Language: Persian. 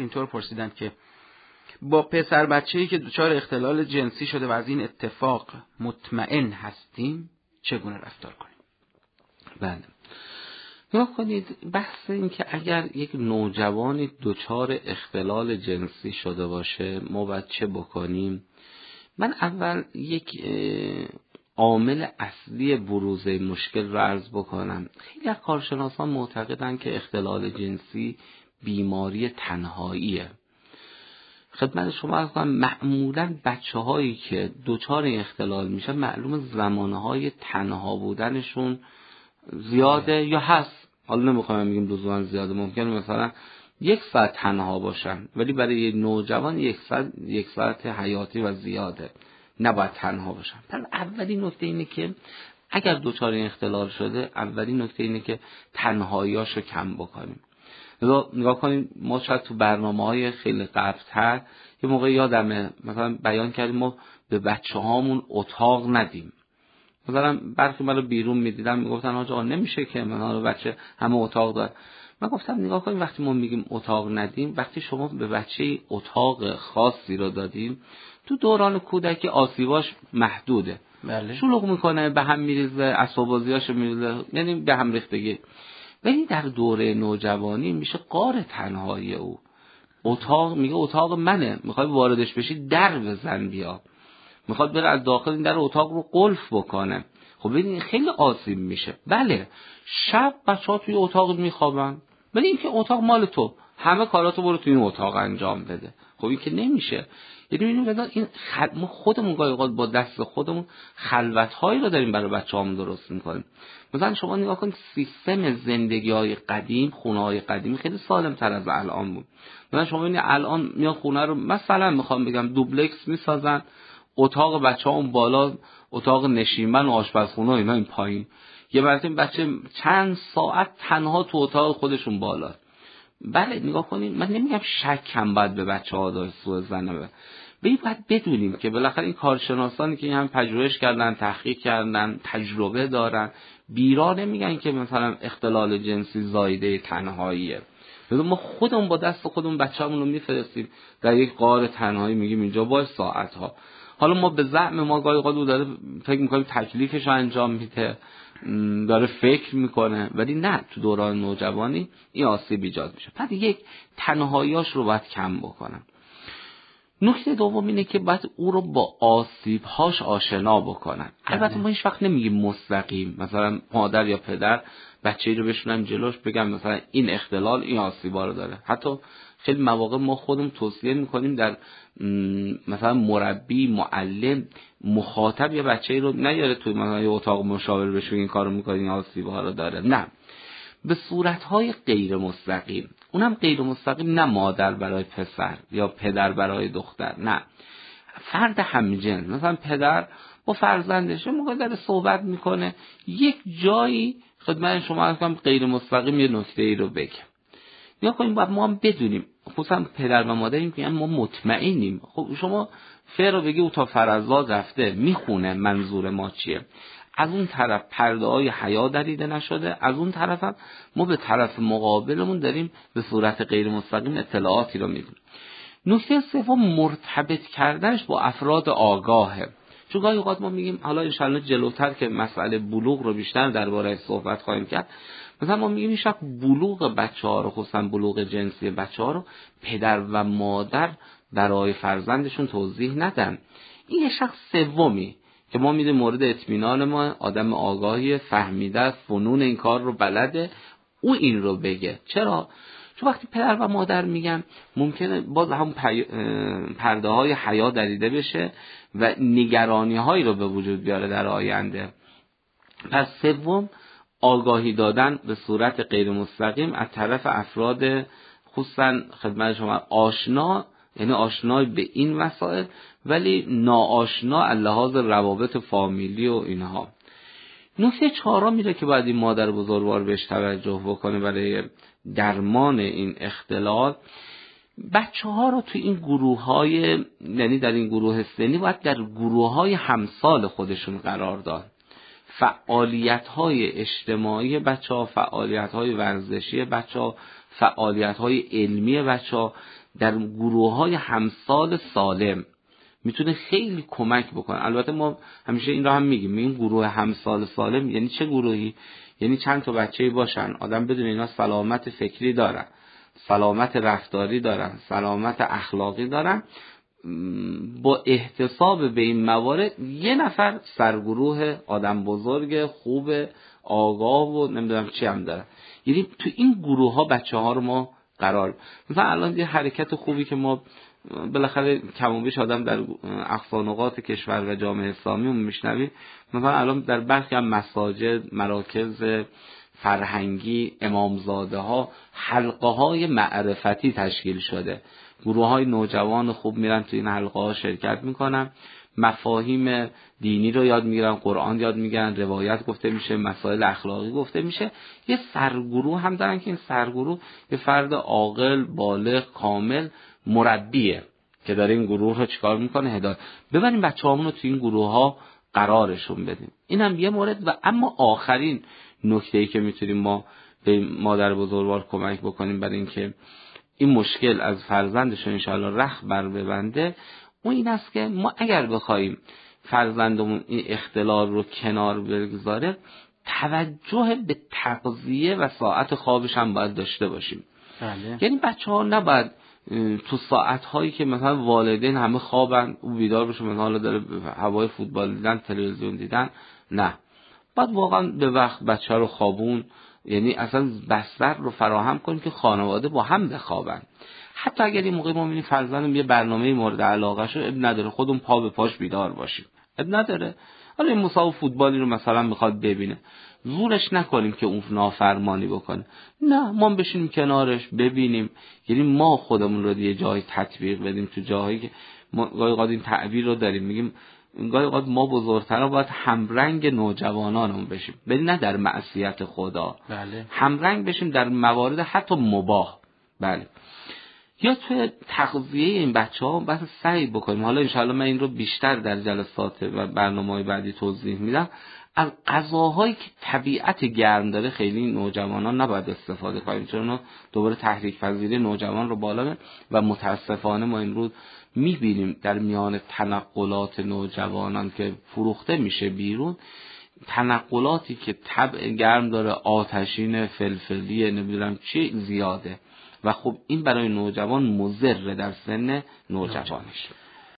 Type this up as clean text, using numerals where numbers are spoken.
اینطور پرسیدن که با پسر بچه‌ای که دچار اختلال جنسی شده و از این اتفاق مطمئن هستیم چگونه رفتار کنیم؟ بله، نگاه کنید، بحث این که اگر یک نوجوانی دچار اختلال جنسی شده باشه ما باید چه بکنیم. من اول یک عامل اصلی بروز مشکل رو عرض بکنم. خیلی از کارشناسان معتقدن که اختلال جنسی بیماری تنهاییه. خدمت شما عرض کنم معمولاً بچه‌هایی که دچار اختلال میشن معلوم زمانهای تنها بودنشون زیاده یا هست. حالا نمیخوام بگیم لزوما زیاده، ممکنه مثلا 1 ساعت تنها باشن، ولی برای یک نوجوان 1 ساعت حیاتی و زیاده، نباید تنها باشن. پس اولین نکته اینه که اگر دچار اختلال شده، اولین نکته اینه که تنهاییاشو کم بکنیم. نگاه کنیم، ما شاید تو برنامه‌های خیلی قبل‌تر یه موقع یادمه مثلا بیان کردیم ما به بچه‌هامون اتاق ندیم. مثلا برخی من رو بیرون می‌دیدن میگفتن آقا نمیشه که مثلا بچه همه اتاق داره. من گفتم نگاه کنیم، وقتی ما میگیم اتاق ندیم، وقتی شما به بچه اتاق خاصی رو دادیم، تو دوران کودکی آسیباش محدوده. بله. شلوغ میکنه، به هم میریزه، اسباب بازیاشو میریزه، یعنی به هم ریختگی. ولی در دوره نوجوانی میشه غار تنهایی او. اتاق میگه اتاق منه، میخوای واردش بشی در بزن بیا، میخواد بره از داخل این در اتاق رو قلف بکنه. خب ببین خیلی آسیب میشه. بله شب بچه‌ها توی اتاق میخوابن، ولی این که اتاق مال تو، همه کاراتو برو توی این اتاق انجام بده. خب این که نمیشه. یعنی این ما خودمون گاهی اوقات با دست خودمون خلوت‌هایی رو داریم برای بچه‌هامون درست می‌کنیم. مثلا شما نگاه کنید سیستم زندگی‌های قدیم، خونه‌های قدیمی خیلی سالم‌تر از الان بود. مثلا شما ببینید الان میان خونه رو مثلا میخوام بگم دوبلکس میسازن، اتاق بچه‌ها بالا، اتاق نشیمن و آشپزخونه و اینا این پایین. یه مرتبه بچه چند ساعت تنها تو اتاق خودشون بالا. بله نگاه کنید، من نمیگم شک هم باید به بچه‌ها داشت سوء ظن، باید بدونیم که بالاخره این کارشناسانی که این هم پژوهش کردن، تحقیق کردن، تجربه دارن، بیرا نمیگن که مثلا اختلال جنسی زایده تنهاییه. ما خودمون با دست خودمون بچه‌مون رو میفرستیم در یک غار تنهایی، میگیم اینجا باش ساعت‌ها. حالا ما به زعم ما گاهی اوقات داره فکر می‌کنیم تکلیفش رو انجام میده، داره فکر میکنه، ولی نه، تو دوران نوجوانی این آسیب ایجاد میشه. پس یک تنهاییاش رو باید کم بکنم. نکته دوم اینه که باید او رو با آسیب‌هاش آشنا بکنن. البته ما هیچ وقت نمیگیم مستقیم، مثلا مادر یا پدر بچه‌ای رو بشونن جلوش بگم مثلا این اختلال این آسیبا رو داره. حتی خیلی مواقع ما خودمون توصیه میکنیم در مثلا مربی، معلم، مخاطب یا بچه‌ای رو نیاره توی مثلا یه اتاق مشاوره بشه این کارو میکنه این آسیب‌ها رو داره. نه، به صورت‌های غیر مستقیم. اونم غیر مستقیم، نه مادر برای پسر یا پدر برای دختر، نه، فرد همجنس. مثلا پدر با فرزندش موقع داره صحبت میکنه، یک جایی خدمت شما هستم غیر مستقیم یه نکته‌ای رو بگم. یا کنیم باید ما هم بدونیم، خصوصا پدر و مادریم که ما مطمئنیم. خب شما فر رو بگی او تا فرزاد رفته میخونه منظور ما چیه. از اون طرف پرده های حیا دریده نشده، از اون طرف هم ما به طرف مقابلمون داریم به صورت غیر مستقیم اطلاعاتی رو میدیم. نکته سوم مرتبط کردنش با افراد آگاهه. چون گاهی اوقات ما میگیم، حالا انشالله جلوتر که مسئله بلوغ رو بیشتر درباره‌اش صحبت خواهیم کرد، مثلا ما میگیم شاید بلوغ بچه‌ها رو، خصوصا بلوغ جنسی بچه‌ها رو پدر و مادر برای فرزندشون توضیح ندن. این یه شخص سومی که ما میده مورد اطمینان ما، آدم آگاهی، فهمیده، فنون این کار رو بلده، او این رو بگه. چرا؟ چون وقتی پدر و مادر میگن ممکنه باز هم پرده های حیا دریده بشه و نگرانی هایی رو به وجود بیاره در آینده. پس سوم، آگاهی دادن به صورت غیر مستقیم از طرف افراد خصوصا خدمت شما آشنا، یعنی آشنا به این مسائل ولی ناآشنا از لحاظ روابط فامیلی و اینها. نکته چهارم میره که باید این مادر بزرگوار بهش توجه بکنه برای درمان این اختلال. بچه‌ها رو تو این گروه‌های، یعنی در این گروه سنی باید در گروه‌های همسال خودشون قرار داد. فعالیت‌های اجتماعی بچه‌ها، فعالیت‌های ورزشی بچه‌ها، فعالیت‌های علمی بچه‌ها در گروه‌های همسال سالم میتونه خیلی کمک بکنه. البته ما همیشه این رو هم میگیم گروه همسال سالم یعنی چه گروهی؟ یعنی چند تا بچه‌ای باشن آدم بدون اینا سلامت فکری دارن، سلامت رفتاری دارن، سلامت اخلاقی دارن، با احتساب به این موارد یه نفر سرگروه آدم بزرگ خوب آگاه و نمیدونم چی هم دارن. یعنی تو این گروه ها بچه ها رو ما قرار مثلا الان یه حرکت خوبی که ما بالاخره کم و بیش آدم در اقصا نقاط کشور و جامعه اسلامی رو میشنویم، مثلا الان در برخی هم مساجد، مراکز فرهنگی، امامزاده ها حلقه های معرفتی تشکیل شده، گروه های نوجوان خوب میرن تو این حلقه ها شرکت میکنن، مفاهیم دینی رو یاد میگیرن، قرآن یاد میگیرن، روایت گفته میشه، مسائل اخلاقی گفته میشه. یه سرگروه هم دارن که این سرگروه یه فرد عاقل بالغ کامل مربیه که داره این گروه رو چیکار میکنه، هدایت. ببریم بچه‌هامون رو تو این گروه ها قرارشون بدیم. این هم یه مورد. و اما آخرین نکته‌ای که میتونیم ما به مادر بزرگوار کمک بکنیم برای اینکه این مشکل از فرزندشون انشاءالله رخ بر ببنده، اون این است که ما اگر بخوایم فرزندمون این اختلال رو کنار بگذاره، توجه به تغذیه و ساعت خوابش هم باید داشته باشیم. بله. یعنی بچه‌ها نباید تو ساعت‌هایی که مثلا والدین همه خوابن او بیدار بشه، مثلا حالا داره هوای فوتبال دیدن، تلویزیون دیدن، نه، باید واقعا به وقت بچه رو خوابون، یعنی اصلا بستر رو فراهم کنیم که خانواده با هم بخوابن. حتی اگر این موقع ما می‌بینیم فرزندم یه برنامه مورد علاقه شو، اب نداره خودمون پا به پاش بیدار باشیم، اب نداره. حالا این مسابقه فوتبالی رو مثلا میخواد ببینه، زورش نکنیم که اون نافرمانی بکنه، نه، ما بشینیم کنارش ببینیم. یعنی ما خودمون رو یه جای تطبیق بدیم، تو جاهایی که ما گاهی اوقات این تعبیر رو داریم، میگیم گاهی اوقات ما بزرگترها باید همرنگ نوجوانانمون بشیم، ولی نه در معصیت خدا. بله. همرنگ بشیم در موارد حتی مباح. بله. یا توی تغذیه این بچه‌ها بس سعی بکنیم، حالا انشاءالله من این رو بیشتر در جلسات و برنامه‌های بعدی توضیح میدم، از غذاهایی که طبیعت گرم داره خیلی نوجوانان نباید استفاده کنیم، چون دوباره تحریک پذیری نوجوان رو بالا میبره و متاسفانه ما امروز میبینیم در میان تنقلات نوجوانان که فروخته میشه بیرون، تنقلاتی که طبع گرم داره، آتشین، فلفلی، نمیدونم چی زیاده و خب این برای نوجوان مضر در سن نوجوانش.